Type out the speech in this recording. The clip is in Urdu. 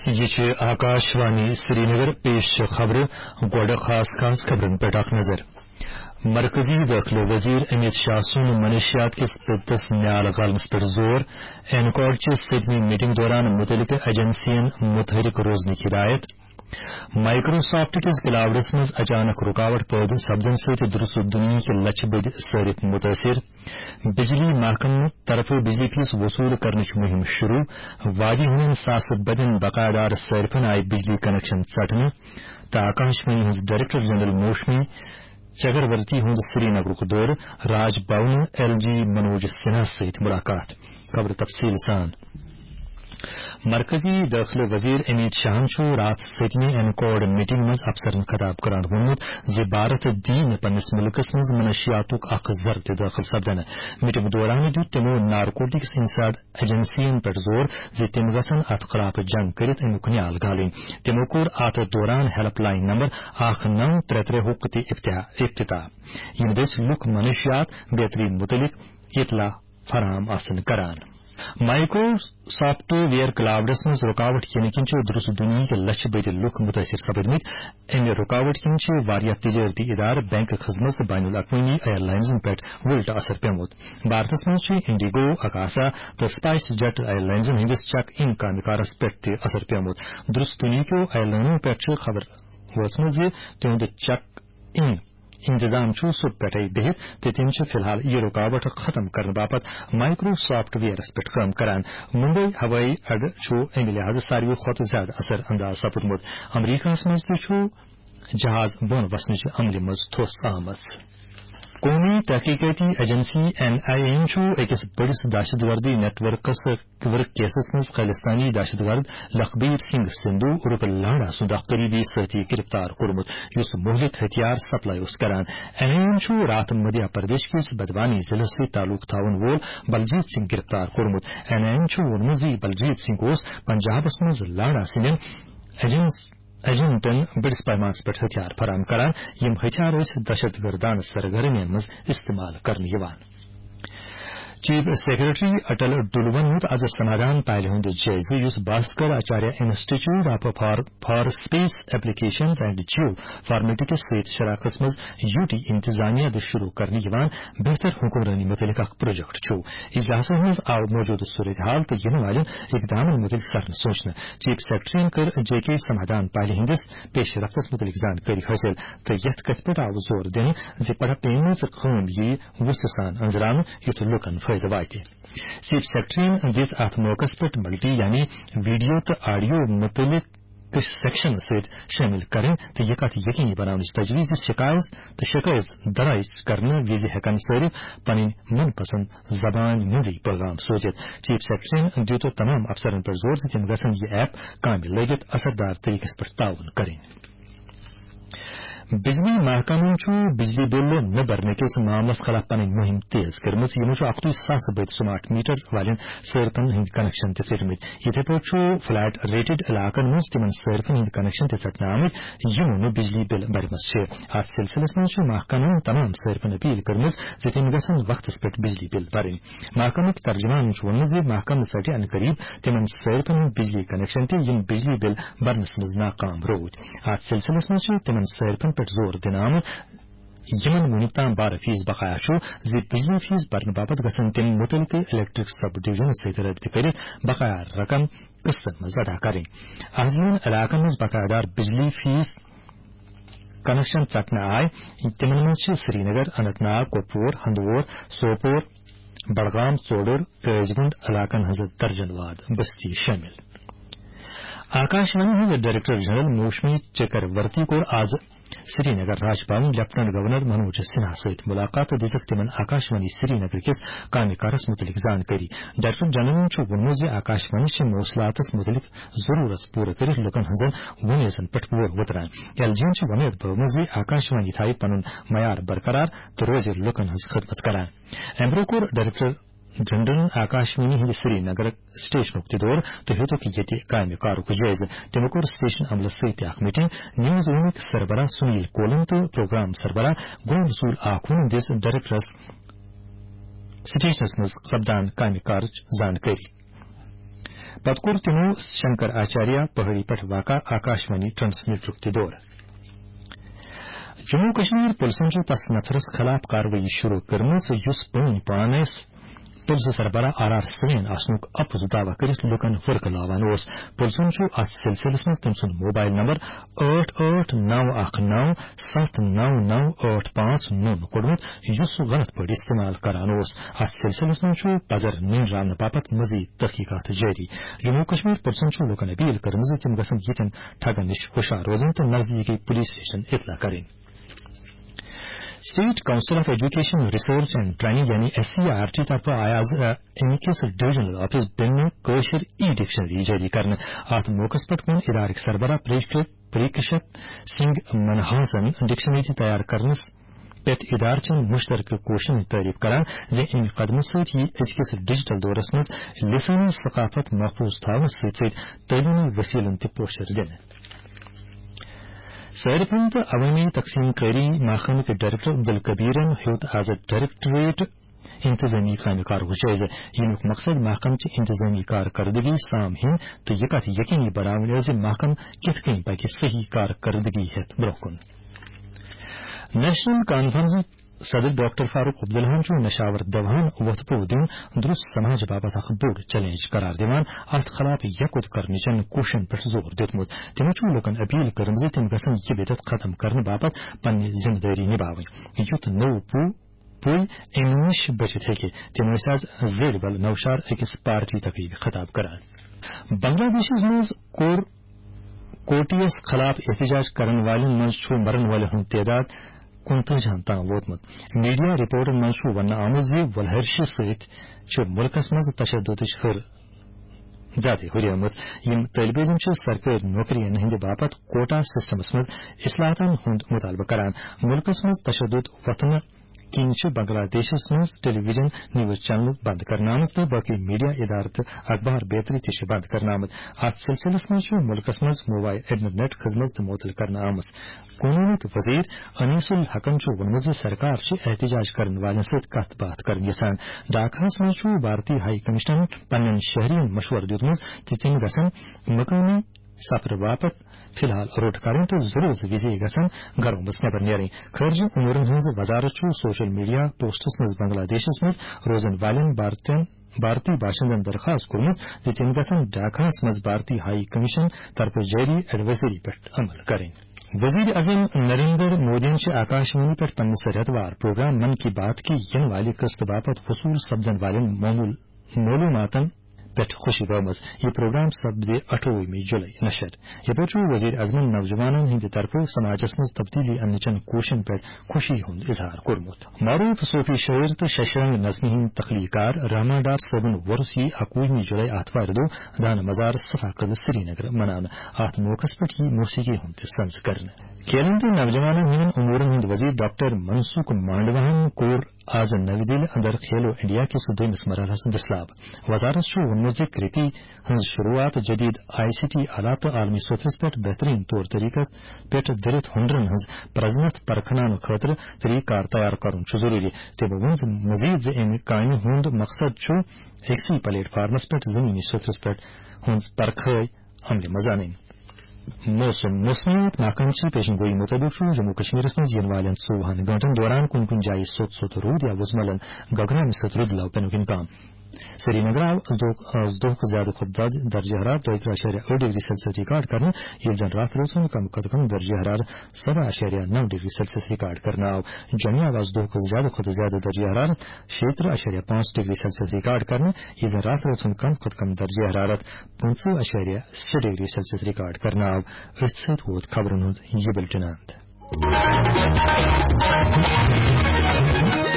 یہ آکاشوانی سری نگر پیش خبر گوڑ خاص خبرن پہ نظر مرکزی داخلہ وزیر امت شاہ سن منشیات کس پتس نیال غالمس پر زور اینکاڈ چہ سدمی میٹنگ دوران متعلقہ ایجنسین متحرک روزن ہدایت مائکروسافٹ کس کلاوڈس مز اچانک رکاوٹ پید سپدن ست درست دنیا کے لچھ بد صارف متاثر بجلی محکمہ طرف بجلی فیس وصول کرنے کی مہم شروع وادی ہند ساس بدن بقایا صارفن آئی بجلی کنیکشن ژٹنے تو آکاشوانی ہز ڈائریکٹر جنرل موشمی چگرورتی ہند سری نگر دور راج بھون ایل جی منوج سنہا ست ملاقات خبر تفصیل سان مرکزی داخلہ وزیر امت شاہ رات سدمی اینکاڈ میٹنگ مز افسرن خطاب کران وونمت زِ بھارت دین پنس ملکس مز منشیاتک اخ زر داخل سپدن میٹنگ دوران دیت تمو نارکوٹکس انساد ایجنسین پہ زور زِ تم گژھن ات خلاف جنگ کرت امیک نیال گالن تمو کور ات دوران ہیلپ لائن نمبر 1933 افتتاح یم دس لک منشیات بیتری متعلق اطلاع فراہم آسن کران مائکروسافٹ ویئر کلاوڈس مز رکاوٹ ین کن درست دنیا کے لچھ بد لک متاثر سپدمت امہ رکاوٹ کن واریاہ تجارتی ادار بینک خدمت بین الاقوامی ایئر لائنزن پہ ولٹ اثر پیومت بھارتس مز انڈیگو اکاسا تو سپائس جیٹ ایئر لائنزن ہندس چیک ان کامہ کارس پہ اثر پیومت درست دنیا کو ایئر لائنوں پہ خبر وسمت تہد چیک ان انتظام صبح پہ بہت تو تم فی الحال یہ رکاوٹ ختم کرنے باپت مائکروسافٹ ویئرس پہ کام کران ممبئی ہوئی اڈ امہ لحاظ ساروی کھت زیادہ اثر انداز سپدمت امریکہ مز تہ جہاز بون وسنچ عملہ مز تھوس آمت قومی تحقیقاتی ایجنسی NIA اکس بڑس دہشت گردی نیٹ ورکس کیسس مز خالستانی دہشت گرد لخبیر سنگھ سندھو عرف لانڈا سند قریبی ساتھی گرفتار کورمت اس مہلک ہتھیار سپلائی کران NIA رات مدھیہ پردیش کس بدوانی ضلع سے تعلق تھاون وول بلجیت سنگھ گرفتار کورمت NIA وونمت زِ بلجیت سنگھ پنجابس مز لانڈا سندین ایجنٹن بڑس پیمانس پہ ہتھیار فراہم کران یم ہتھیار دہشت گردانہ سرگرمین مز استعمال کرنے یوان چیف سیکرٹری اٹل ڈلون آز سمادھان پالہ ہند جائزہ اس Bhaskar Acharya institute of for space applications and geo informatics ست شراکت مز UT انتظامیہ شروع کرنے یوان بہتر حکمرانی متعلق اخ پروجیکٹ اجلاس مز آو موجودہ صورتحال تو ین والن اقدامن متعلق سرن سوچنے چیف سیکرٹری کر JK سمادھان پالہ ہندس پیش رفتس متعلق زانکاری حاصل تو یت کت پہ آو زور دن زِ پڑا پیمز قوم یہ وسع سان انجرام یت لکن فائدہ واتہ چیف سیکرٹری دس ات موقع پہ ملٹی یعنی ویڈیو تو آڈیو متعلق سیکشن ست شامل کریں تو یہ کت یقینی بنانے تجویز شکایت درج کرنے وز ہیکن صارف پن من پسند زبان مزی پیغام سوچت چیف سیکرٹری دیت تمام افسرن پر زور تم گھن یہ ایپ کامہ لگت اثردار طریقہ پہ تعاون کریں بجلی محکمہ بجلی بل نہ برنے کس معاملس خلاف پن مہم تیز کرم 31,000 بد سمارٹ میٹر والن صارفن ہند کنیکشن ٹھٹمت اتھے پہ فلیٹ ریٹڈ علاقن مز تمن صارفن ہند کنیکشن ٹھٹنے آمت یمو نو بجلی بل برمس ات سلسلس مز محکمہ تمام صارفن اپیل کرم تم گھن وقت پہ بجلی بل برن محکمہ ترجمان ون محکمہ ژٹہ ان قریب تمن صارفن ہند بجلی کنیکشن یم بجلی بل برنس مز ناکام رود ات سلسلس مز تمن صارفن زور دن آمت یمن ونیک تام 12% بقایا بجلی فیس برنے باپت گھن تم متعلقہ الیکٹرک سب ڈویژن ست رابطہ کرت بقایا رقم قسطن مز ادا کریں اہذین علاقن مز بقایا دار بجلی فیس کنیکشن ژٹنے آئے تمن مز سری نگر اننت ناگ کپور ہندوور سوپور بڈگام ژوڈر قیز گنڈ علاقن ہز درجن واد بستی شامل آکاشوانی ہند ڈائریکٹر جنرل موشمی چکرورتی کو آز Srinagar Raj Bhavan lieutenant governor Manoj Sinha ست ملاقات دزک تمن آکاشوانی سری نگر کس کامہ کارس متعلق زانکاری ڈائریکٹر جنرل وونمت زِ آکاشوانی موصلات متعلق ضرورت پورٕ کرت لکن ہنزن ومیزن پہ وور وتران LG ومید بومت زِ آکاشوانی تھایہِ پنن معیار برقرار تو روز لکن ہز خدمت کران امبرو کور ڈائریکٹر جنرل آکاشوانی ہند سری نگر سٹیشن دور تو ہیتک یہ کامہ کارک جائزہ تمو کور سٹیشن عملس ست میٹنگ نیوز وونک سربراہ سنیل کولن تو پروگرام سربراہ گل رسول آخون دس ڈائریکٹرس سٹیشنس مز سپدان کامہ کارچ زانکاری پتہ تمو شنکر آچاریہ پہاڑی پہ واقع آکاشوانی ٹرانسمیٹر دور جموں کشمیر پولیسن تس نفرس خلاف کاروٲیی شروع کرم پن پانس پولیس سربراہ آر سوین آسنک اپز دعوی کرت لکن فرقہ لاوان پولیسن ات سلسلس مز تم سند موبائل نمبر 8891799985 کوڑمت اس غلط پہ استعمال کران ات سلسلس مز پزر نینراونہ باپت مزید تحقیقات جاری جموں کشمیر پولیسن لکن اپیل کرم تم گھن یتن ٹھگن نش ہوشیار روزن تو نزدیکی پولیس سٹیشن اطلاع کریں state council of education research and training یعنی SCERT طرف آز امکس ڈویژنل آفس بن کوشر ڈکشنری جاری کرنے ات موقع پہ ون ادارک سربراہ پریکشت سنگھ منہاسن ڈکشنری تیار کرنس پہ ادارہ چن مشترکہ کوششن تعریف کران ام قدم ست ازکس ڈیجیٹل دورس مز لسانی ثقافت محفوظ تھون ست تعلیمی وسیلن تہ پوشر دن صارفین تو عوامی تقسیم کاری محکمہ کے ڈائریکٹر عبدالکبیرن ہیوت آز ڈائریکٹریٹ انتظامی کامہ کارو جائزہ یمیک مقصد محکمہ چہ انتظامی کارکردگی سام ہن تو یہ کت یقینی بناون ز محکمہ کت کن پکہ صحیح کارکردگی ہیت برہ کن نیشنل کانفرنس صدر ڈاکٹر فاروق عبداللہ نشاور دوہن وت پو دن درست سماج باپت اخ بوڑ چیلنج قرار دان ات خلاف یکوت کرنچن کوششن پہ زور دتمت تمو لکن اپیل کرم تم گھن یہ بدت ختم کرنے باپت پنہ ذمہ داری نبھاون یت نو پوی ام نش بچت ہیکہ تم آز زیر بل نوشار اکس پارٹی تقریب خطاب کران بنگلہ دیشس مز کوٹیس خلاف احتجاج کرن والن مز مرن والن ہند تعداد 29 تام ووتمت میڈیا رپورٹن مز ون آمت ولہرش ست ملکس مز تشدد ہر زیادہ ہریمت یم طالب علم سرکاری نوکرین ہند باپت کوٹا سسٹمس مز اصلاحاتن ہند مطالبہ کران ملکس مز تشدد وتھنہ کن بنگلہ دیشس مز ٹیلی ویژن نیوز چینل بند کرنامت تو باقی میڈیا ادارہ اخبار بیتری تہ بند کرنامت ات سلسلس مز ملکس مز موبائل انٹرنیٹ خدمت معطل کرنا آمت قانونی وزیر انیس الحقن ونمت سرکار احتجاج کرن والن ست کت بات کرن یژھان ڈھاکہس مز بھارتی ہائی کمشنن پنن شہرین مشورہ دیتمت تم گھن مقامی سفر باپت فی الحال روٹ کریں تو ضرور وزی گھن گھروں مز نبر نیریں خارجی امورن ہز وزارت سوشل میڈیا پوسٹس مز بنگلہ دیشس مز روزن والن بھارتی باشندن درخواست کورمت تم گھن ڈھاکہس مز بھارتی ہائی کمیشن طرف جاری ایڈوائزری پہ عمل کریں وزیر اعظم نریندر مودی آکاشوانی پہ پنس ریتوار پروگرام من کی بات کی ین والی قسط باپت وصول سپدن والن معلوماتن پہ خوشی گومز یہ پروگرام سپدے 28 جولائی نشر یہ پہ وزیر اعظم نوجوانن ہند طرف سماجس مز تبدیلی انچن کوششن پہ خوشی ہند اظہار کورمت معروف صوفی شاعر تو ششرنگ نظمی ہند تخلیقار رحمان ڈار صبن ورس 21 جولائی آتوار دہ دان مزار صفا قلعہ سری نگر منانے ات موقع پہ یہ موسیقی ہند سنز کرنے کھیلن تو نوجوانن ہند امورن ہند وزیر ڈاکٹر منسوخ مانڈواہن کور آز نئی دہلی اندر کھیلو انڈیا کس دویمس مرحلس دسلاب وزارت ونمت کرتی ہز شروعات جدید ICT آلات عالمی سطحس پہ بہترین طور طریقہ پہ درت ہنرن ہز پرزنت پرکھنان خاطر طریقہ کار تیار کرن ضروری تمو ون مزید ام کامہ ہند مقصد اکسی پلیٹ فارمس پہ زمینی سطحس پہ ہز پرکھائی عمل مزان موسمیات محکمہ پیشن گوئی مطابق جموں کشمیر مز والن 24 گھنٹن دوران کن کن جائیں سوت رود یا وزملن گگرامہ ست رود لو پینک امکان سری نگر آز دہ زیادہ کھت درجہ حرارت 2.8 ڈگری سیلسیس ریکارڈ کرنے یل زن رات روز کم کھت کم درجہ حرارت 7.9 ڈگری سیلسیس ریکارڈ کرنا آو جميع آز دہ زیادہ کھت زیادہ درجہ حرارت 76.5 ڈگری سیلسیس ریکارڈ کرنے یل زن رات روز کم کھت کم درجہ حرارت 15.6 ڈگری سیلسیس ریکارڈ کرنا آو ات ست ووت خبرن ہند یہ بلٹن اند